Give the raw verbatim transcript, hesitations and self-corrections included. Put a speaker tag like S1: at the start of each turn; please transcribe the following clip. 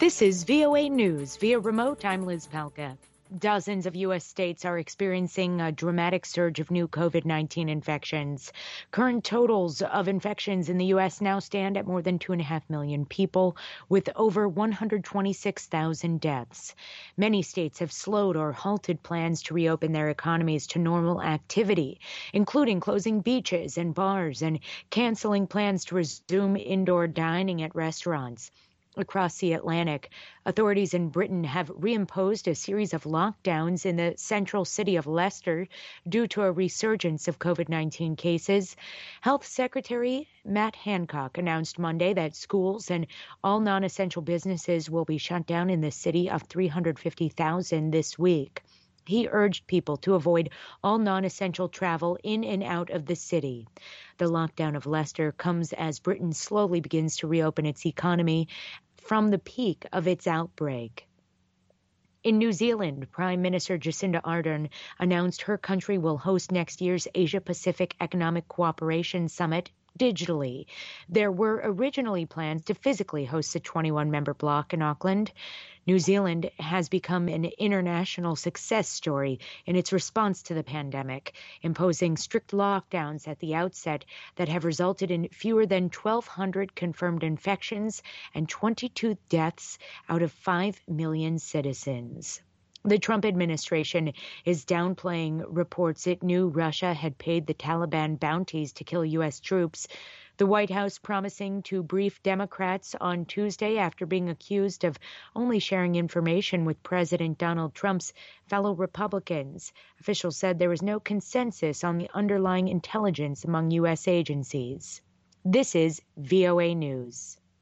S1: This is V O A News via remote. I'm Liz Palka. Dozens of U S states are experiencing a dramatic surge of new COVID nineteen infections. Current totals of infections in the U S now stand at more than two and a half million people, with over one hundred twenty-six thousand deaths. Many states have slowed or halted plans to reopen their economies to normal activity, including closing beaches and bars and canceling plans to resume indoor dining at restaurants. Across the Atlantic, authorities in Britain have reimposed a series of lockdowns in the central city of Leicester due to a resurgence of COVID nineteen cases. Health Secretary Matt Hancock announced Monday that schools and all non-essential businesses will be shut down in the city of three hundred fifty thousand this week. He urged people to avoid all non-essential travel in and out of the city. The lockdown of Leicester comes as Britain slowly begins to reopen its economy from the peak of its outbreak. In New Zealand, Prime Minister Jacinda Ardern announced her country will host next year's Asia-Pacific Economic Cooperation Summit digitally. There were originally plans to physically host the twenty-one member bloc in Auckland. New Zealand has become an international success story in its response to the pandemic, imposing strict lockdowns at the outset that have resulted in fewer than twelve hundred confirmed infections and twenty-two deaths out of five million citizens. The Trump administration is downplaying reports it knew Russia had paid the Taliban bounties to kill U S troops. The White House promising to brief Democrats on Tuesday after being accused of only sharing information with President Donald Trump's fellow Republicans. Officials said there was no consensus on the underlying intelligence among U S agencies. This is V O A News.